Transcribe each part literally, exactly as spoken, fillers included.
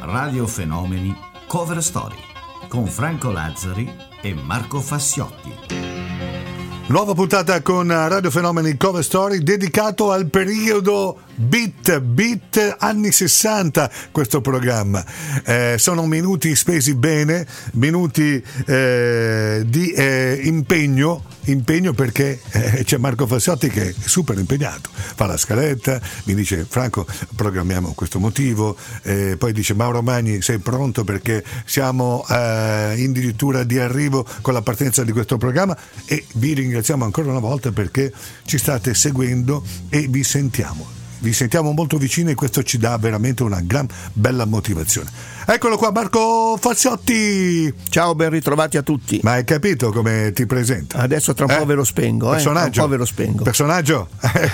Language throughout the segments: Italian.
Radio Fenomeni Cover Story con Franco Lazzari e Marco Fasciotti. Nuova puntata con Radio Fenomeni Cover Story dedicato al periodo Beat, Beat anni sessanta, questo programma. Eh, sono minuti spesi bene, minuti eh, di eh, impegno, impegno perché eh, c'è Marco Fasciotti che è super impegnato, fa la scaletta, mi dice Franco programmiamo questo motivo, eh, poi dice Mauro Magni sei pronto perché siamo eh, in addirittura di arrivo con la partenza di questo programma, e vi ringraziamo ancora una volta perché ci state seguendo e vi sentiamo. Vi sentiamo molto vicini e questo ci dà veramente una gran bella motivazione. Eccolo qua Marco Fasciotti. Ciao, ben ritrovati a tutti. Ma hai capito come ti presento? Adesso tra un eh? po' ve lo spengo, eh? Tra un po' ve lo spengo. Personaggio?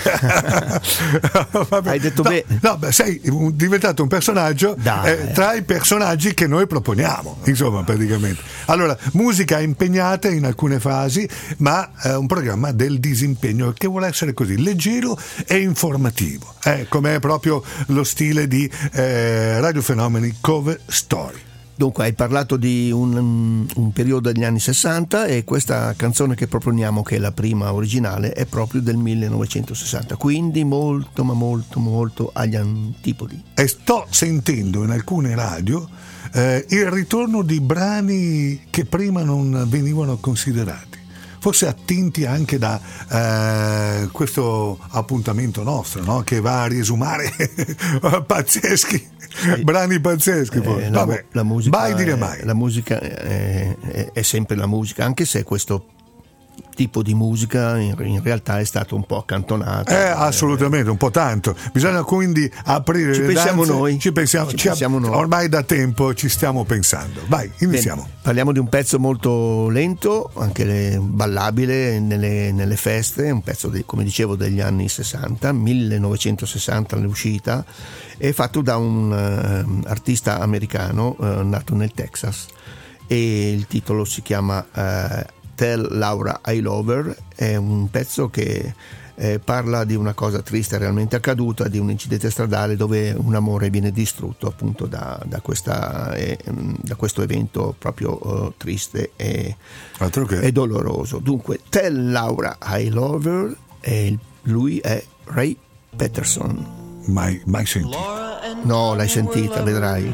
Hai detto no, bene. No, beh, sei diventato un personaggio eh, tra i personaggi che noi proponiamo, insomma, praticamente. Allora, musica impegnata in alcune fasi, ma eh, un programma del disimpegno che vuole essere così leggero e informativo. Eh, come è proprio lo stile di eh, Radio Fenomeni Cover Story. Dunque hai parlato di un, un periodo degli anni sessanta e questa canzone che proponiamo, che è la prima originale, è proprio del millenovecentosessanta, quindi molto ma molto molto agli antipodi. E sto sentendo in alcune radio eh, il ritorno di brani che prima non venivano considerati, forse attinti anche da eh, questo appuntamento nostro, no? Che va a riesumare pazzeschi, sì. Brani pazzeschi. Eh, la, Vabbè, la musica mai dire è, mai. La musica è, è, è sempre la musica, anche se questo tipo di musica in, in realtà è stato un po' accantonato. Eh, assolutamente, un po' tanto. Bisogna quindi aprire ci le pensiamo danze. Noi. Ci pensiamo, ci ci pensiamo noi. Ormai da tempo ci stiamo pensando. Vai, iniziamo. Bene, parliamo di un pezzo molto lento, anche le, ballabile nelle, nelle feste, un pezzo di, come dicevo degli anni sessanta, millenovecentosessanta l'uscita, è fatto da un uh, artista americano uh, nato nel Texas, e il titolo si chiama uh, Tell Laura I Love Her. È un pezzo che eh, parla di una cosa triste realmente accaduta, di un incidente stradale dove un amore viene distrutto appunto da, da, questa, eh, da questo evento proprio uh, triste e, e doloroso. Dunque Tell Laura I Love Her, e lui è Ray Peterson. Mai, mai sentito? No, l'hai sentita, vedrai.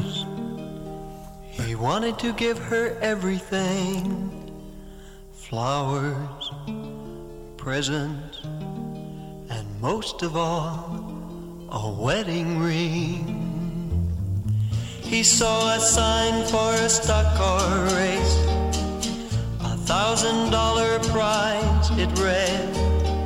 He wanted to give her everything. Flowers, presents, and most of all, a wedding ring. He saw a sign for a stock car race, a thousand dollar prize it read.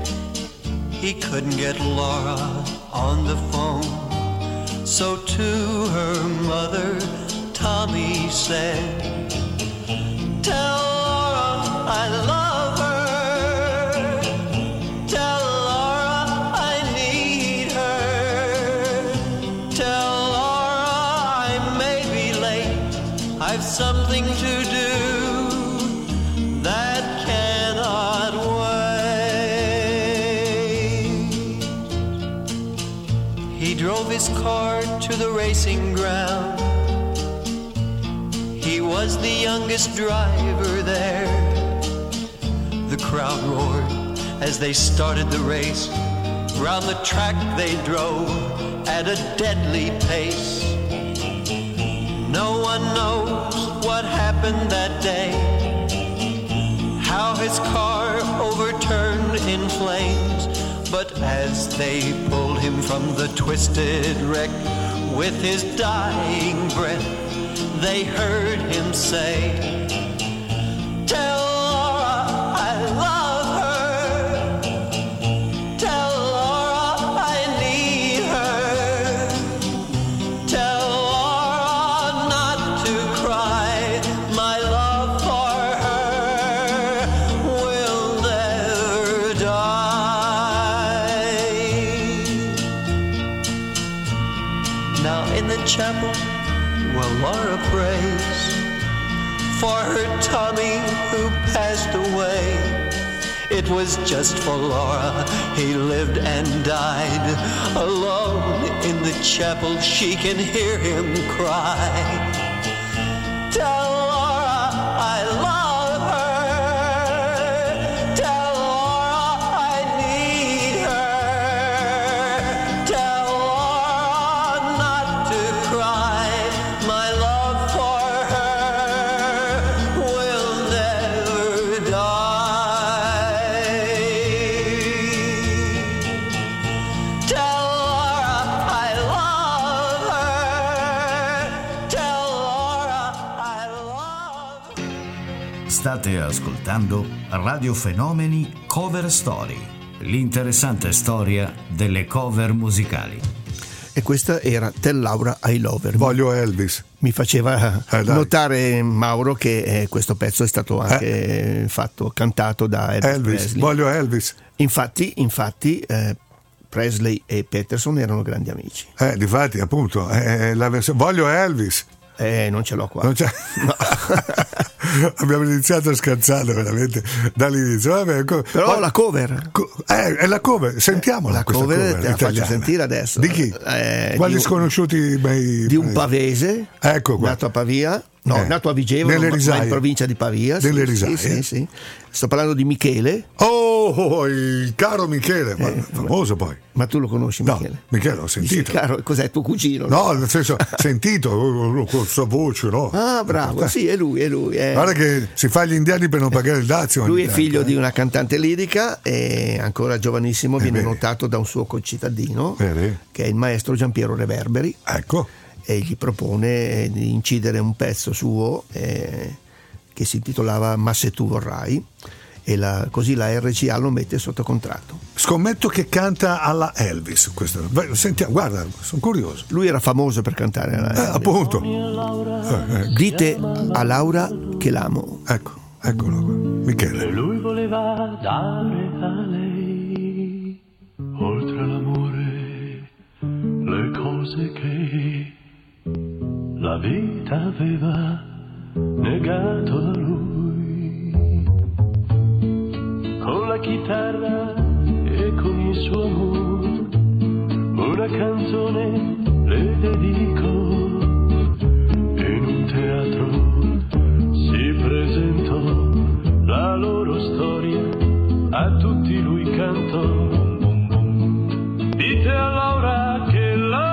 He couldn't get Laura on the phone, so to her mother, Tommy said, "Tell I love her. Tell Laura I need her. Tell Laura I may be late. I've something to do that cannot wait." He drove his car to the racing ground. He was the youngest driver there. The crowd roared as they started the race. Round the track they drove at a deadly pace. No one knows what happened that day, how his car overturned in flames. But as they pulled him from the twisted wreck, with his dying breath, they heard him say, "Tell chapel while Laura prays for her Tommy who passed away. It was just for Laura he lived and died. Alone in the chapel she can hear him cry. Tell Laura I love her. Tell Laura I need her. Tell Laura not to cry. My love for her will never die. Tell Laura I love her. Tell Laura I love her. State ascoltando Radio Fenomeni Cover Story, l'interessante storia delle cover musicali. E questa era Tell Laura I Love Her. Voglio Elvis. Mi faceva Eh, dai. notare Mauro che eh, questo pezzo è stato anche eh, fatto, cantato da Elvis, Elvis, Presley. voglio Elvis. Infatti, infatti eh, Presley e Peterson erano grandi amici. Eh, difatti, appunto, eh, la vers- voglio Elvis. Eh, non ce l'ho qua. Non c'è... Abbiamo iniziato scherzando veramente dall'inizio. Vabbè, co- Però ma- la cover. co- eh, è la cover, sentiamola La questa cover cover te la faccio italiana. sentire adesso. Di chi? Eh, Quali di un- sconosciuti bei... Di un pavese, Ecco qua. nato a Pavia, no, Eh, nato a Vigevano, nelle ma- ma risaie. in provincia di Pavia. Nelle sì, risaie. sì, sì, sì. Sto parlando di Michele, Oh, oh, il caro Michele, ma Eh, famoso poi. ma tu lo conosci No, Michele? Michele l'ho sentito. Caro, cos'è tuo cugino? No, nel senso, sentito oh, oh, con sua voce, no? Ah, bravo, sì, è lui, è lui. È... Guarda che si fa gli indiani per non pagare il dazio. ogni Lui è tanto, figlio eh. di una cantante lirica e ancora giovanissimo viene vedi. notato da un suo concittadino Vedi? che è il maestro Giampiero Reverberi, Ecco. e gli propone di incidere un pezzo suo eh, che si intitolava Ma se tu vorrai, e la, così la R C A lo mette sotto contratto. Scommetto che canta alla Elvis. Questo. Vai, sentiamo, guarda, sono curioso. Lui era famoso per cantare alla Eh, appunto. Eh, ecco, Dite a Laura che l'amo. ecco, eccolo qua. Michele. Lui voleva dare a lei, oltre all'amore, le cose che la vita aveva negato a lui. Con la chitarra e con il suo amore, una canzone le dedico. In un teatro si presentò la loro storia, a tutti lui cantò. Dite a Laura che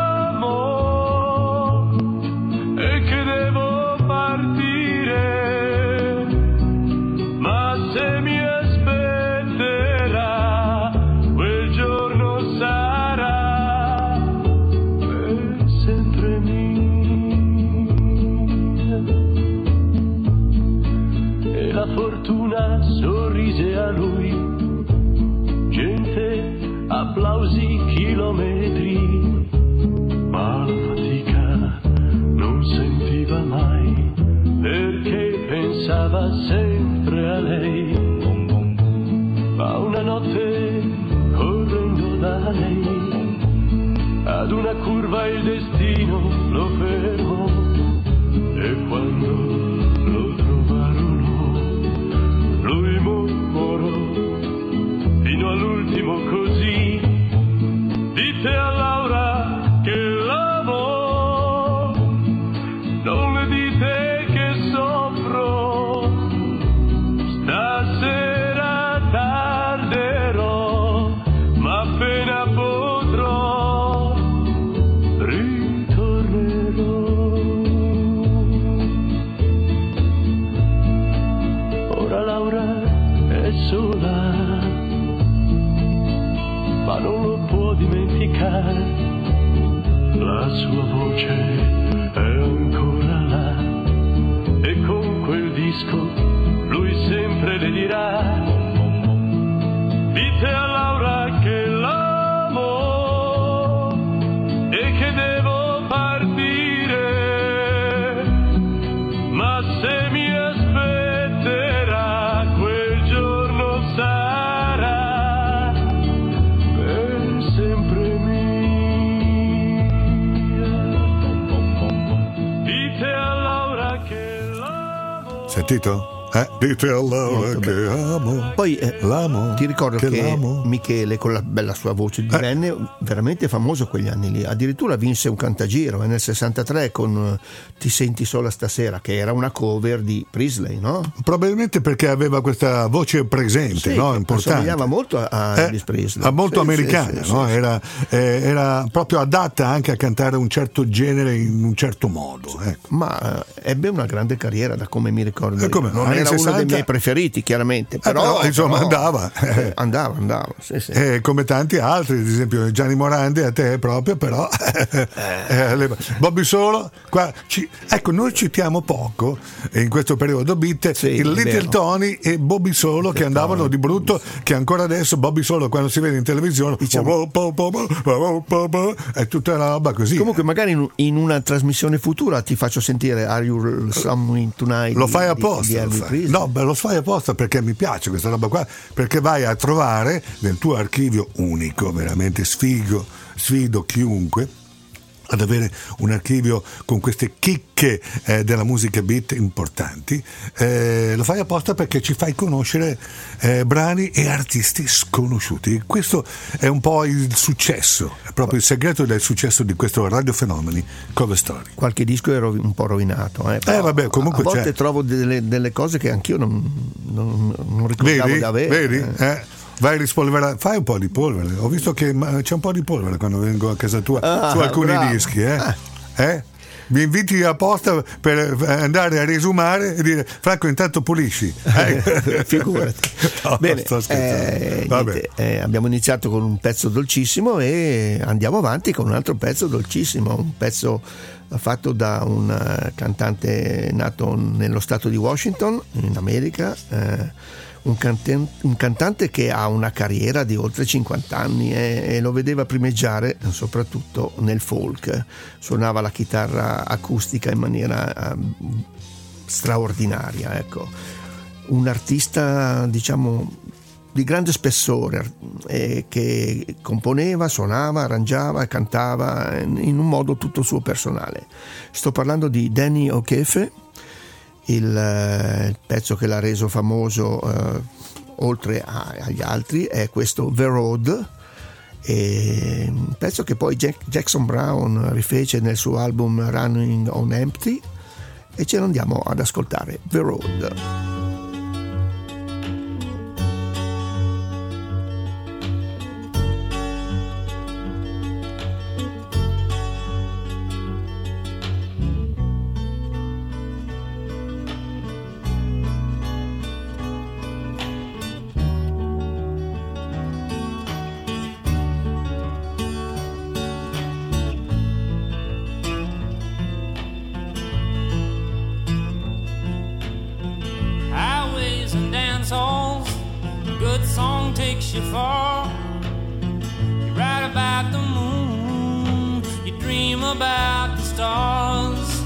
l'amo e che devo partire, ma se mi aspetterà quel giorno sarà per sempre mia. E la fortuna sorrise a lui, gente, applausi, chilometri, ma la fatica non sentiva mai, perché pensava sempre a lei. Ma una notte, correndo da lei, ad una curva il destino lo fermò, e quando lo trovarono lui mormorò fino all'ultimo così: dite a Laura che l'amo, non le dite che soffro, stasera tarderò, ma appena potrò ritornerò. Ora Laura è sola, ma non lo può dimenticare, la sua voce è ancora là, e con quel disco lui sempre le dirà: dite a Laura che l'amo e che devo partire, ma se mi aspetterà quel giorno sarà per sempre mia. Dite a Laura che l'amo. Sentito? Eh, dite allora Molto che amo. Poi eh, l'amo, ti ricordo che, l'amo. Michele con la bella sua voce divenne eh. veramente famoso quegli anni lì, addirittura vinse un cantagiro e nel sessantatré con Ti senti sola stasera, che era una cover di Priestley, no? Probabilmente perché aveva questa voce presente, sì, no? Importante. Somigliava molto a eh, Elvis Presley, a molto sì, americana, sì, no? sì, Era, eh, era proprio adatta anche a cantare un certo genere in un certo modo, ecco. Ma eh, ebbe una grande carriera, da come mi ricordo. Come, non era sessanta... uno dei miei preferiti, chiaramente, però, eh, però insomma però, andava. Eh, andava, andava, sì, sì. Eh, come tanti altri, ad esempio Gianni Morandi, a te proprio, però eh, Bobby Solo, qua ci... ecco, noi citiamo poco in questo periodo beat sì, il Little vero. Tony e Bobby Solo, che andavano Tony. di brutto, che ancora adesso Bobby Solo quando si vede in televisione diciamo... è tutta una roba così. Comunque magari in, in una trasmissione futura ti faccio sentire Are You Somewhere Tonight. Lo fai di, apposta, di lo Elvis fai. Presley. No, beh, lo fai apposta perché mi piace questa roba qua, perché vai a trovare nel tuo archivio unico, veramente sfigo, sfido chiunque ad avere un archivio con queste chicche eh, della musica beat importanti. Eh, lo fai apposta perché ci fai conoscere eh, brani e artisti sconosciuti. Questo è un po' il successo, è proprio il segreto del successo di questo Radio Fenomeni Cover Story. Qualche disco è un po' rovinato, eh, eh vabbè, comunque a volte c'è. trovo delle, delle cose che anch'io non, non, non ricordavo vedi, di avere. Vedi? Eh. Vai a rispolverare, fai un po' di polvere. Ho visto che c'è un po' di polvere quando vengo a casa tua ah, su alcuni bravo. dischi, eh? eh? Mi inviti apposta per andare a riesumare e dire Franco intanto pulisci. Eh? Figurati. No, Bene, sto scherzando. eh, Vabbè. niente, eh, abbiamo iniziato con un pezzo dolcissimo e andiamo avanti con un altro pezzo dolcissimo, un pezzo fatto da un cantante nato nello stato di Washington, in America. Eh, Un, canten- un cantante che ha una carriera di oltre cinquanta anni e, e lo vedeva primeggiare soprattutto nel folk. Suonava la chitarra acustica in maniera um, straordinaria, ecco. Un artista, diciamo, di grande spessore, eh, che componeva, suonava, arrangiava e cantava in un modo tutto suo personale. Sto parlando di Danny O'Keefe. Il, il pezzo che l'ha reso famoso eh, oltre a, agli altri è questo The Road, e un pezzo che poi Jack, Jackson Browne rifece nel suo album Running on Empty, e ce lo andiamo ad ascoltare, The Road. You far. You write about the moon, you dream about the stars,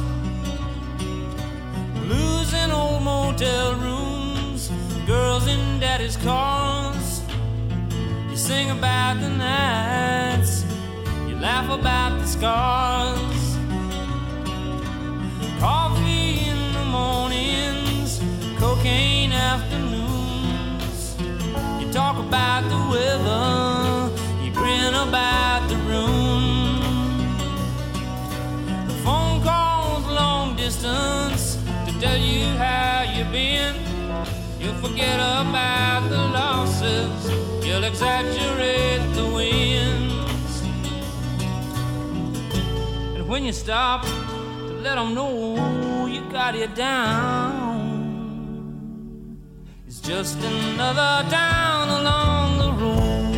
blues in old motel rooms, girls in daddy's cars. You sing about the nights, you laugh about the scars. Coffee in the mornings, cocaine afternoons. Talk about the weather, you grin about the room. The phone calls long distance to tell you how you've been. You'll forget about the losses, you'll exaggerate the wins. And when you stop to let them know you got it down, just another down along the road.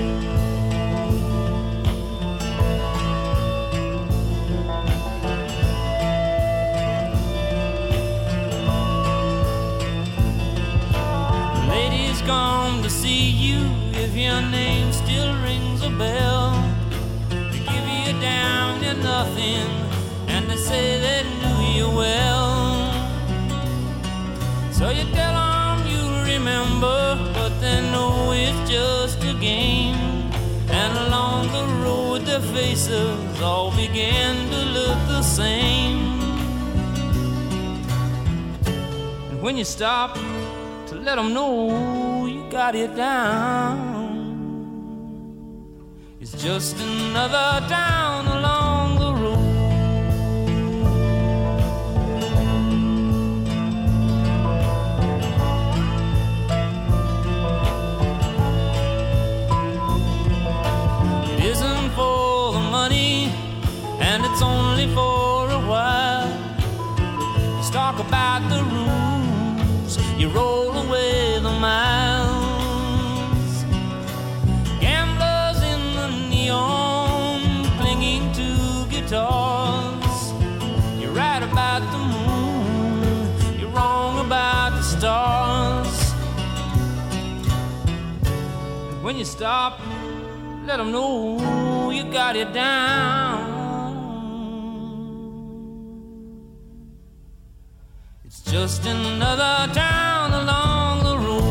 The lady's gone to see you if your name still rings a bell. They give you down to nothing and they say they knew you well. So you tell them remember, but they know it's just a game. And along the road their faces all began to look the same. And when you stop to let them know you got it down. It's just another town along the road. It isn't for the money, and it's only for a while. Let's talk about the rules, you roll away the miles. Gamblers in the neon, clinging to guitars. You're right about the moon, you're wrong about the stars. When you stop, let them know you got it down. It's just another town along the road.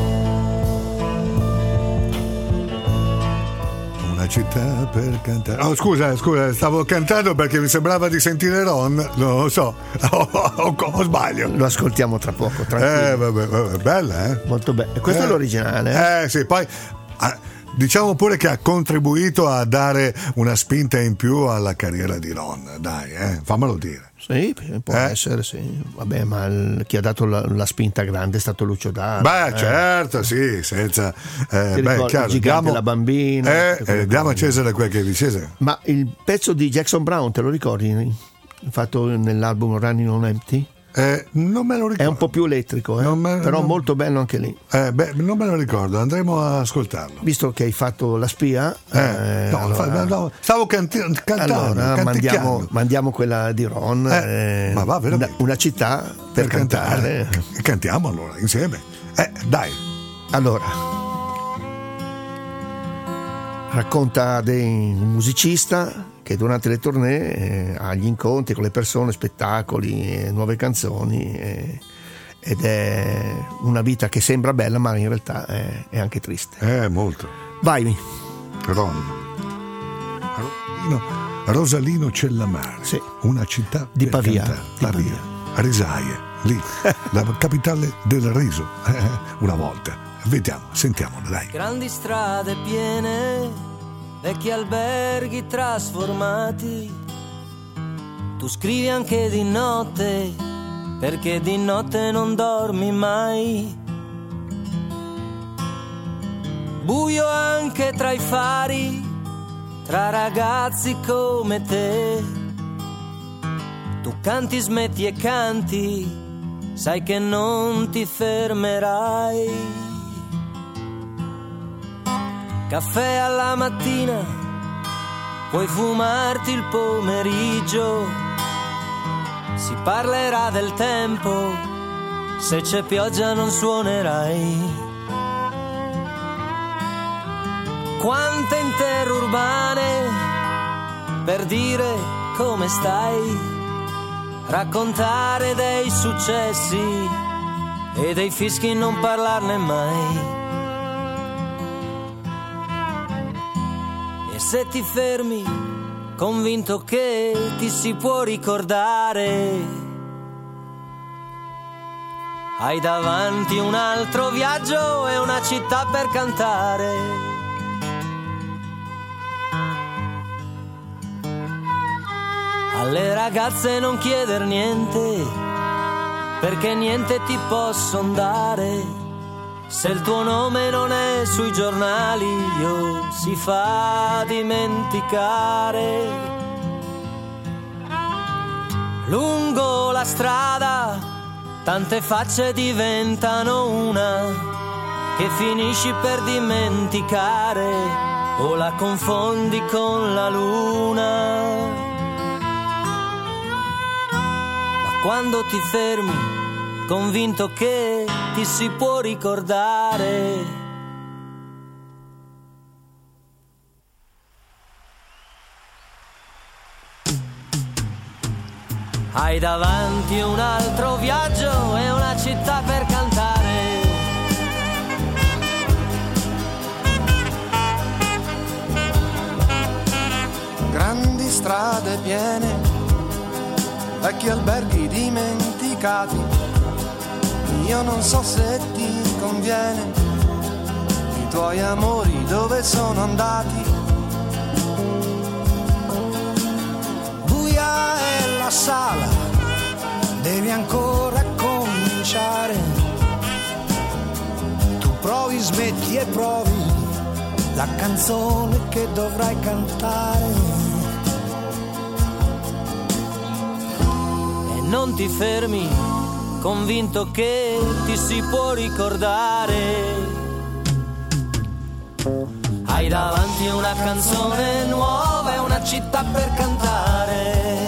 Una città per cantare. Oh, scusa, scusa, stavo cantando perché mi sembrava di sentire Ron. Non lo so, o, o, o sbaglio. Lo ascoltiamo tra poco, tranquillo. Eh, vabbè, vabbè, bella, eh? Molto bella. Questo eh, è l'originale. Eh, sì, poi. Ah, diciamo pure che ha contribuito a dare una spinta in più alla carriera di Ron, dai, eh, fammelo dire. Sì, può eh? essere, sì. Vabbè, ma il, chi ha dato la, la spinta grande è stato Lucio Dalla. Beh, eh. certo, sì, senza. Eh, beh, chiaro, il gigante diamo, la bambina. Eh, eh, diamo a Cesare quel che è di Cesare. Ma il pezzo di Jackson Brown, te lo ricordi? Fatto nell'album Running on Empty? Eh, non me lo ricordo. È un po' più elettrico, eh? me, però non... molto bello anche lì. Eh, beh, non me lo ricordo, andremo a ascoltarlo. Visto che hai fatto la spia, eh, eh, no, allora... no, stavo canti- cantando. Allora mandiamo, mandiamo quella di Ron, eh, eh, ma va veramente. Una, una città per, per cantare. cantare. Cantiamo allora insieme. Eh, dai. Allora, racconta di un musicista che durante le tournée eh, ha gli incontri con le persone, spettacoli, eh, nuove canzoni, eh, ed è una vita che sembra bella ma in realtà è, è anche triste. Eh, molto. Vai. Ron. Rosalino, Rosalino Cellamare, sì. Una città di per Pavia, cantare. di Pavia. Pavia. Risaie, lì, la capitale del riso, una volta. Vediamo, sentiamolo, dai. Grandi strade piene, vecchi alberghi trasformati. Tu scrivi anche di notte, perché di notte non dormi mai. Buio anche tra i fari, tra ragazzi come te. Tu canti, smetti e canti, sai che non ti fermerai. Caffè alla mattina, puoi fumarti il pomeriggio. Si parlerà del tempo, se c'è pioggia non suonerai. Quante interurbane per dire come stai, raccontare dei successi e dei fischi, non parlarne mai. Se ti fermi, convinto che ti si può ricordare, hai davanti un altro viaggio e una città per cantare. Alle ragazze non chieder niente, perché niente ti posson dare. Se il tuo nome non è sui giornali, io si fa dimenticare. Lungo la strada, tante facce diventano una, che finisci per dimenticare o la confondi con la luna. Ma quando ti fermi, convinto che ti si può ricordare. Hai davanti un altro viaggio e una città per cantare. Grandi strade piene, vecchi alberghi dimenticati. io non so se ti conviene. I tuoi amori dove sono andati? Buia è la sala, devi ancora cominciare. Tu provi, smetti e provi la canzone che dovrai cantare. E non ti fermi, convinto che ti si può ricordare. Hai davanti una canzone nuova e una città per cantare.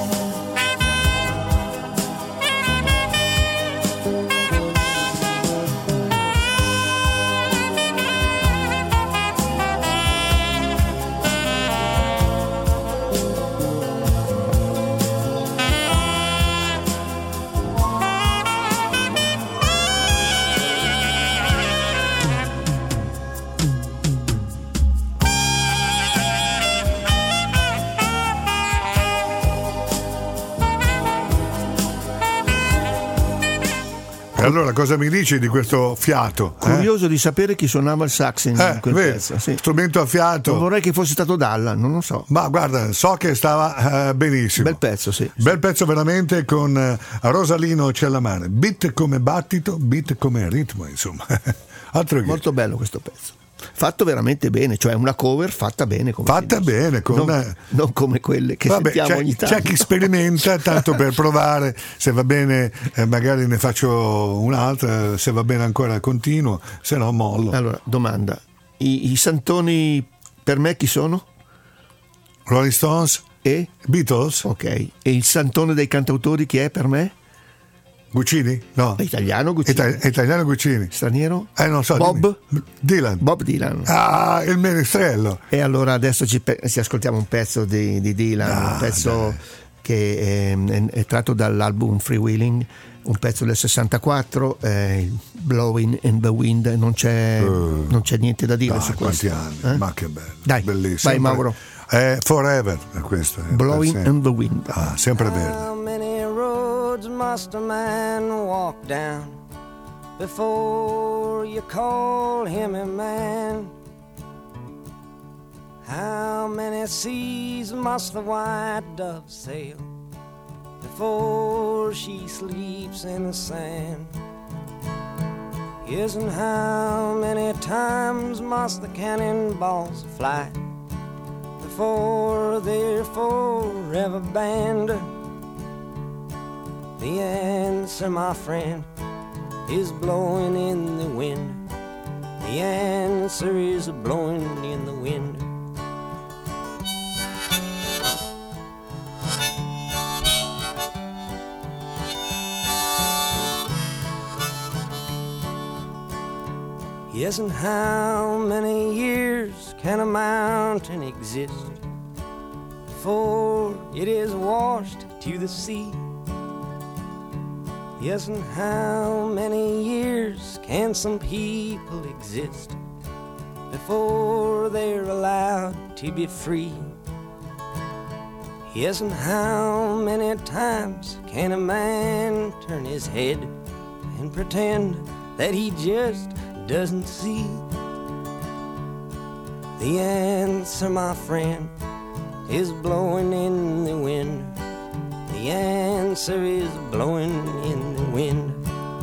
E allora cosa mi dici di questo fiato? Curioso eh? di sapere chi suonava il sax in Eh, quel vedi, pezzo. Sì. strumento a fiato. Non vorrei che fosse stato Dalla, non lo so. Ma guarda, so che stava eh, benissimo. Bel pezzo, sì. Bel pezzo veramente con eh, Rosalino Cellamare. Beat come battito, beat come ritmo, insomma. Altro che. Molto bello questo pezzo. Fatto veramente bene, cioè una cover fatta bene. Come Fatta bene, con non, una... non come quelle che Vabbè, sentiamo c'è, ogni tanto. c'è chi sperimenta tanto per provare, se va bene eh, magari ne faccio un'altra, se va bene ancora continuo, se no mollo. Allora, domanda, i, i santoni per me chi sono? Rolling Stones E? Beatles? Ok, e il santone dei cantautori chi è per me? Guccini? No. È italiano Guccini. Ita- italiano Guccini. Straniero? Eh non so. Bob? dimmi. Dylan. Bob Dylan. Ah, il menestrello. E allora adesso ci, pe- ci ascoltiamo un pezzo di, di Dylan, Ah, un pezzo dai. che è, è, è tratto dall'album Freewheeling, un pezzo del sessantaquattro, eh, Blowing in the Wind, non c'è, Uh, non c'è niente da dire Dai, su quanti questo. anni, Eh? ma che bello. Dai, bellissimo. vai Mauro. È Forever, è questo. È per Blowing sempre. in the Wind. Ah, sempre verde. How many roads must a man walk down before you call him a man? How many seas must the white dove sail before she sleeps in the sand? Yes, and how many times must the cannonballs fly before they're forever banned? The answer, my friend, is blowing in the wind. The answer is blowing in the wind. Yes, and how many years can a mountain exist before it is washed to the sea? Yes, and how many years can some people exist before they're allowed to be free? Yes, and how many times can a man turn his head and pretend that he just doesn't see? The answer, my friend, is blowing in the wind. The answer is blowing in the wind.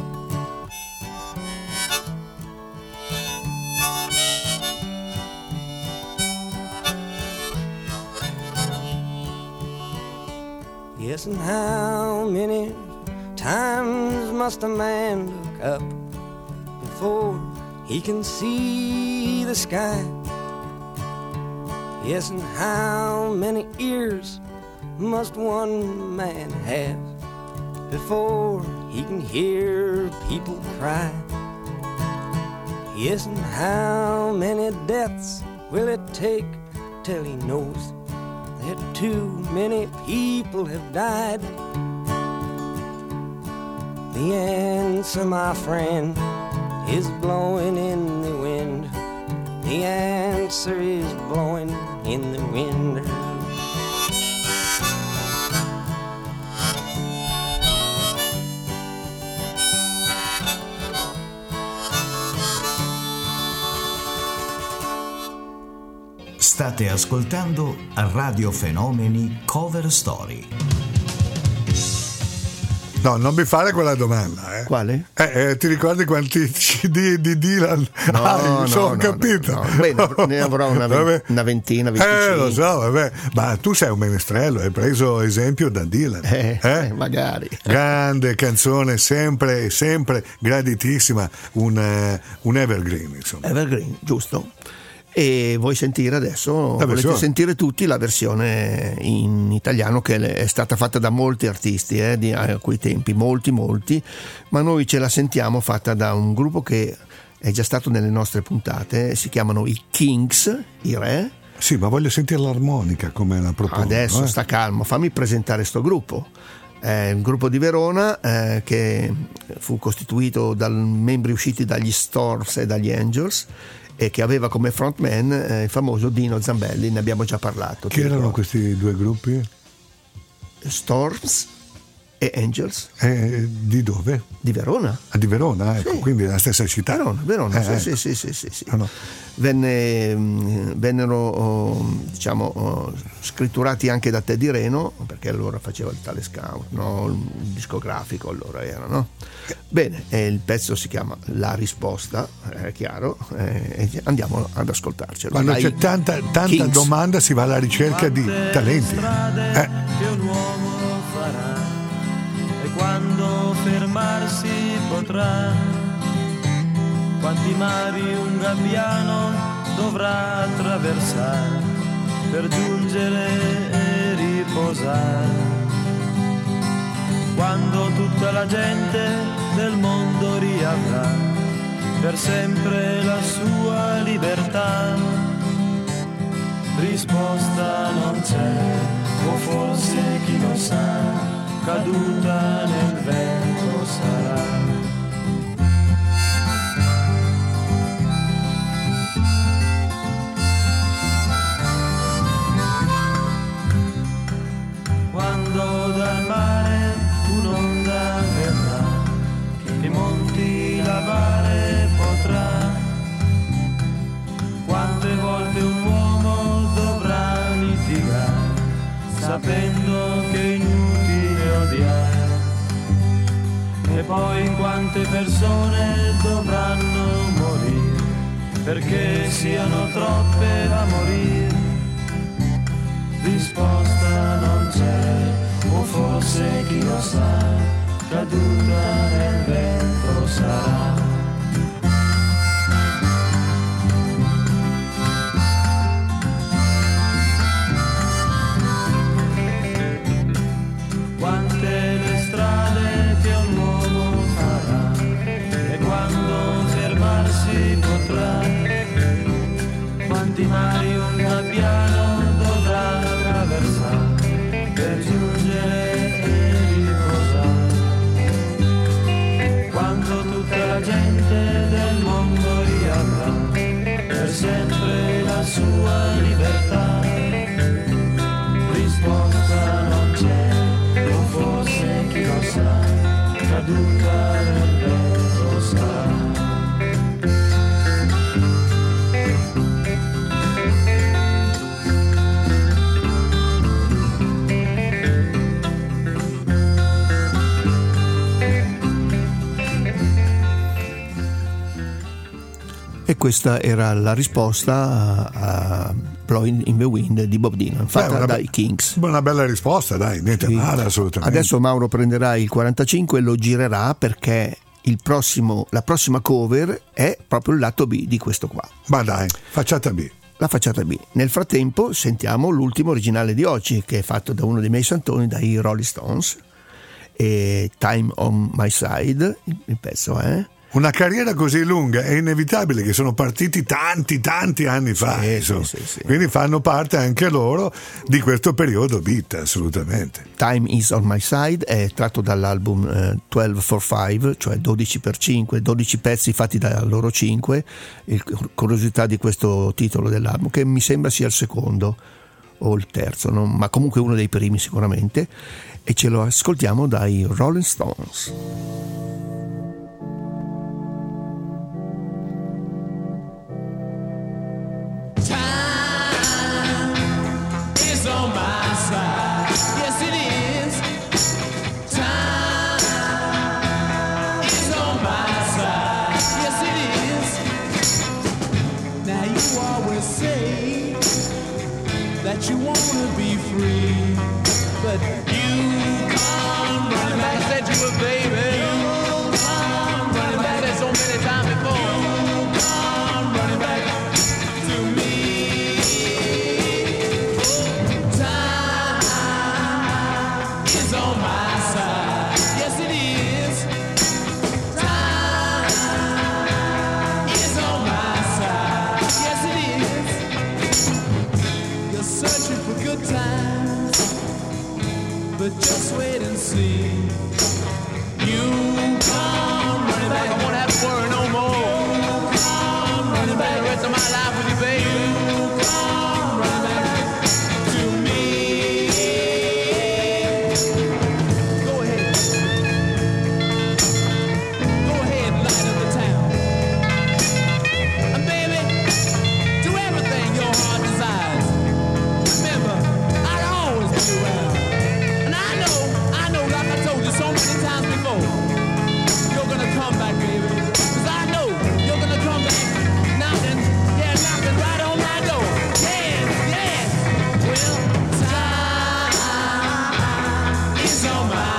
Yes, and how many times must a man look up before he can see the sky? Yes, and how many ears must one man have before he can hear people cry? Yes, and how many deaths will it take till he knows that too many people have died? The answer, my friend, is blowing in the wind. The answer is blowing in the wind. State ascoltando Radio Fenomeni Cover Story. No, non mi fare quella domanda. Eh. Quale? Eh, eh, ti ricordi quanti C D di Dylan No, hai? no, Sono no, capito. no, no. Beh, ne avrò una, ve- una ventina, venticinque. Eh, lo so, vabbè. Ma tu sei un menestrello, hai preso esempio da Dylan. Eh, eh? eh, magari. Grande canzone, sempre, sempre graditissima, un, uh, un evergreen, insomma. Evergreen, giusto. E vuoi sentire adesso, La volete versione. sentire tutti la versione in italiano che è stata fatta da molti artisti eh, di, a quei tempi, molti molti, ma noi ce la sentiamo fatta da un gruppo che è già stato nelle nostre puntate, si chiamano i Kings, i Re. Sì, ma voglio sentire l'armonica come la propongo. Adesso eh? sta calmo, fammi presentare sto gruppo. È un gruppo di Verona eh, che fu costituito da membri usciti dagli Storms e dagli Angels, e che aveva come frontman eh, il famoso Dino Zambelli, ne abbiamo già parlato. Chi erano questi due gruppi? Storms e Angels. Eh, di dove? Di Verona. Ah, di Verona, ecco, Sì. quindi la stessa città. Verona, Verona, Eh, sì, ecco. sì, sì, sì, sì, sì. Ah, no. Venne, mh, vennero oh, diciamo oh, scritturati anche da Teddy Reno, perché allora faceva il tale scout, no? Il discografico allora era, no? Bene, e il pezzo si chiama La risposta, è chiaro, eh, e andiamo ad ascoltarcelo. Quando Dai c'è tanta, tanta Kings. domanda si va alla ricerca di talenti. Eh. Che un uomo farà e quando fermarsi potrà, quanti mari un gabbiano dovrà attraversare per giungere e riposare, quando tutta la gente del mondo riavrà per sempre la sua libertà. Risposta non c'è, o forse chi lo sa, caduta nel vento sarà. Quando dal mare un'onda verrà, che i monti lavare potrà, quante volte un uomo dovrà litigare, sapendo che è inutile odiare, e poi quante persone dovranno morire, perché siano troppe a morire. Risposta non c'è, o forse chi lo sa, caduta nel vento sarà. Quante le strade che un uomo farà e quando fermarsi potrà, quanti mari un gabbiano dovrà attraversare per giungere e riposare, quando tutta la gente del mondo riavrà per sempre la sua libertà. Risposta non c'è, o forse chi lo sa, caduta nel vento sarà. E questa era la risposta a, a Blowing in the Wind di Bob Dylan, fatta Beh, una dai be- Kings. Una bella risposta, dai, niente Sì. male, assolutamente. Adesso Mauro prenderà il quarantacinque e lo girerà, perché il prossimo, la prossima cover è proprio il lato B di questo qua, Ma dai, facciata B. la facciata B. Nel frattempo sentiamo l'ultimo originale di oggi, che è fatto da uno dei miei santoni, dai Rolling Stones, e Time on My Side, il, il pezzo è... Una carriera così lunga è inevitabile che sono partiti tanti tanti anni fa, Sì, insomma. sì, sì, sì. Quindi fanno parte anche loro di questo periodo beat, assolutamente. Time is on my side è tratto dall'album eh, dodici for cinque, cioè dodici per cinque, dodici pezzi fatti da loro cinque. Il, curiosità di questo titolo dell'album, che mi sembra sia il secondo o il terzo, no? Ma comunque uno dei primi sicuramente, e ce lo ascoltiamo dai Rolling Stones. Time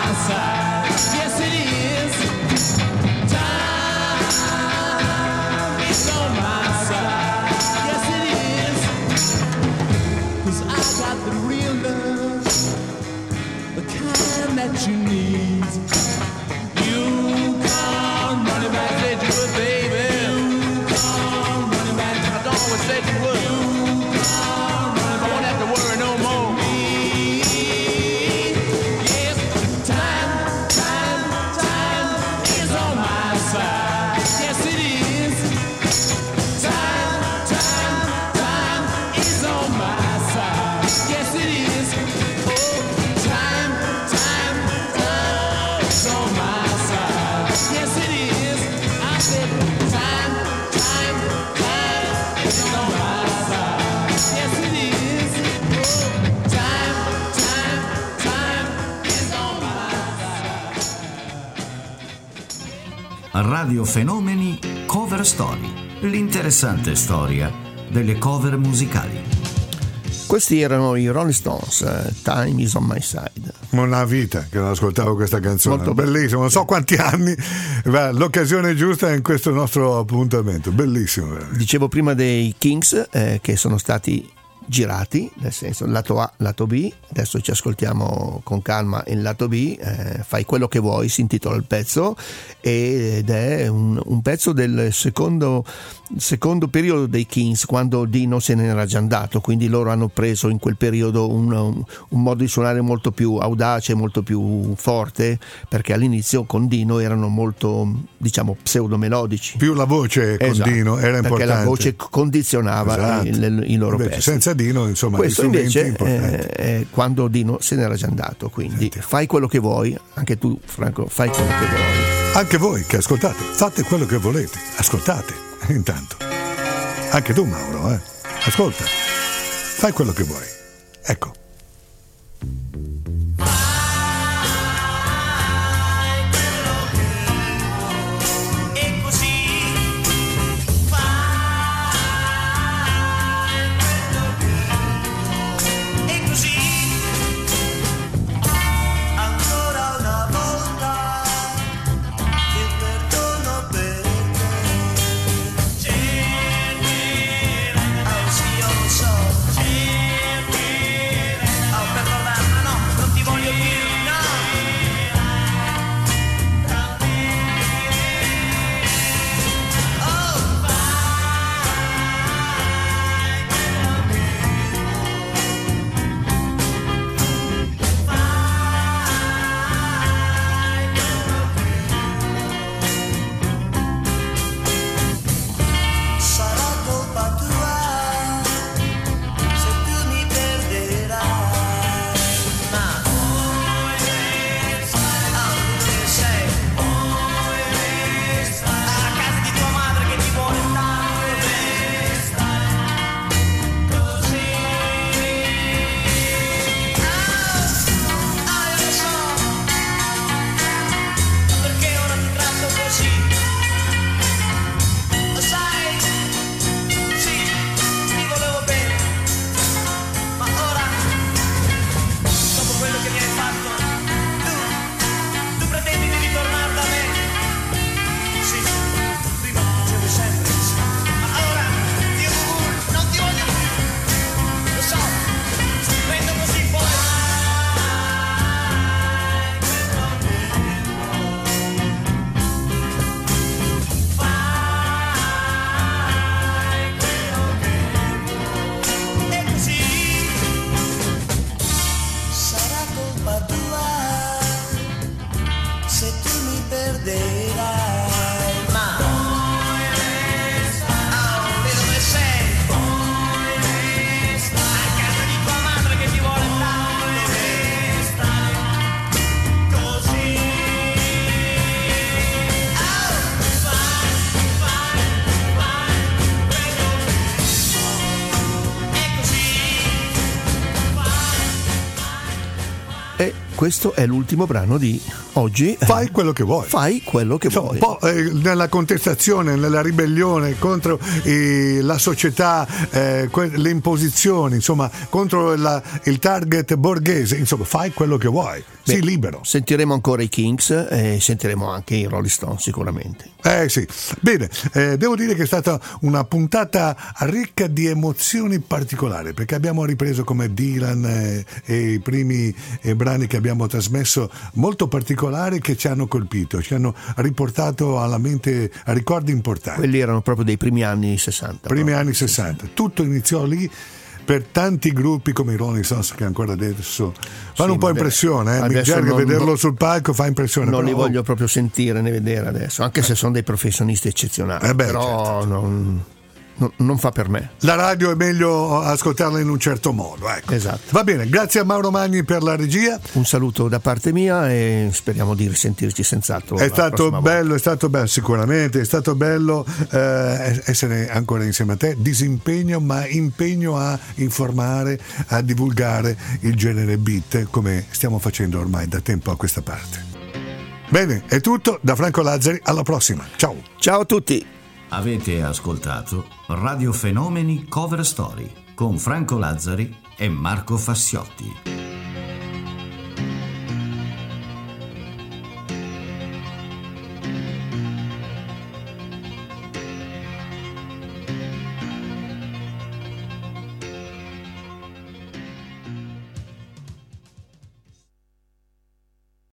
side. Yes, it is. Time is on my side. Yes, it is. 'Cause I got the real love, the kind that you need. You come running back, said you would, baby. You come running back, I always said you would. I won't have to worry no more. Yes, time, time, time is on my side. Yes, it is. Time, time, time is on my side. Yes, it is. Oh, time, time, time is on my side. Yes, it is. I said time, time, time is on my side. Yes, it is. Oh, time, time, time is on my side. Radio Fenomeni Cover Story. L'interessante storia delle cover musicali. Questi erano i Rolling Stones, eh, Time is on my side. Una vita che non ascoltavo questa canzone, Molto bellissimo, non so quanti anni, beh, l'occasione giusta in questo nostro appuntamento, bellissimo. veramente. Dicevo prima dei Kings eh, che sono stati girati, nel senso lato A, lato B. Adesso ci ascoltiamo con calma il lato B, eh, Fai quello che vuoi, si intitola il pezzo, ed è un, un pezzo del secondo, secondo periodo dei Kings, quando Dino se ne era già andato, quindi loro hanno preso in quel periodo un, un, un modo di suonare molto più audace, molto più forte, perché all'inizio con Dino erano molto, diciamo, pseudomelodici. Più la voce con Esatto, Dino era importante. perché la voce condizionava Esatto. i, le- i loro Invece, pezzi. senza Dino, insomma, Questo gli strumenti invece importanti. è, è quando Dino se n'era già andato, quindi Senti. fai quello che vuoi, anche tu Franco, fai quello che vuoi. Anche voi che ascoltate, fate quello che volete, ascoltate intanto. Anche tu Mauro, eh? Ascolta, fai quello che vuoi. Ecco. E così fai quello che vuoi. E così ancora una volta ti perdono per te. Cercherai, oh sì io lo so, cercherai, oh perdonare, ma no, non ti voglio più, no. Sarà colpa tua se tu mi perderai, ma vuoi restare? Ah, dove sei? Vuoi restare? A casa di tua madre che ti vuole tanto restare così. Ah, ah, io lo so perché ora ti tratto così. Lo sai, sì, ti volevo bene, ma ora, dopo quello che mi hai fatto, tu, tu pretendi di ritornare da me? Sì, prima mi dicevi sempre sì, ma ora ti auguro, non ti voglio più, lo so, prendo così poi. E così sarà colpa tua se tu mi perderai, ma vuoi restare? Ah, e dove sei? Vuoi restare? A casa di tua madre che ti vuole tanto restare così. Ah, fai, fai, fai quello che vuoi. E così E questo è l'ultimo brano di oggi. Fai quello che vuoi. Fai quello che Insomma, vuoi. un po' eh, nella contestazione, nella ribellione contro eh, la società, eh, que- le imposizioni, insomma, contro la- il target borghese, insomma, fai quello che vuoi. Beh, sì, libero. Sentiremo ancora i Kings e sentiremo anche i Rolling Stones sicuramente. Eh sì, bene, eh, devo dire che è stata una puntata ricca di emozioni particolari, perché abbiamo ripreso come Dylan eh, e i primi eh, brani che abbiamo trasmesso molto particolari che ci hanno colpito, ci hanno riportato alla mente ricordi importanti. Quelli erano proprio dei primi anni sessanta. Primi proprio. anni sessanta, tutto iniziò lì. Per tanti gruppi come i Rolling Stones che ancora adesso fanno Sì, un po' vabbè, impressione, eh? adesso Mick Jagger non- vederlo non- sul palco fa impressione. Non però, li voglio proprio sentire né vedere adesso, anche se sono dei professionisti eccezionali. Eh beh, però certo. non, non- non fa per me. La radio è meglio ascoltarla in un certo modo, ecco. Esatto. Va bene, grazie a Mauro Magni per la regia. Un saluto da parte mia e speriamo di risentirci senz'altro. È la stato prossima bello, volta. è stato bello, sicuramente, è stato bello eh, essere ancora insieme a te, disimpegno ma impegno a informare, a divulgare il genere beat come stiamo facendo ormai da tempo a questa parte. Bene, è tutto da Franco Lazzari, alla prossima, ciao. Ciao a tutti. Avete ascoltato Radio Fenomeni Cover Story con Franco Lazzari e Marco Fasciotti.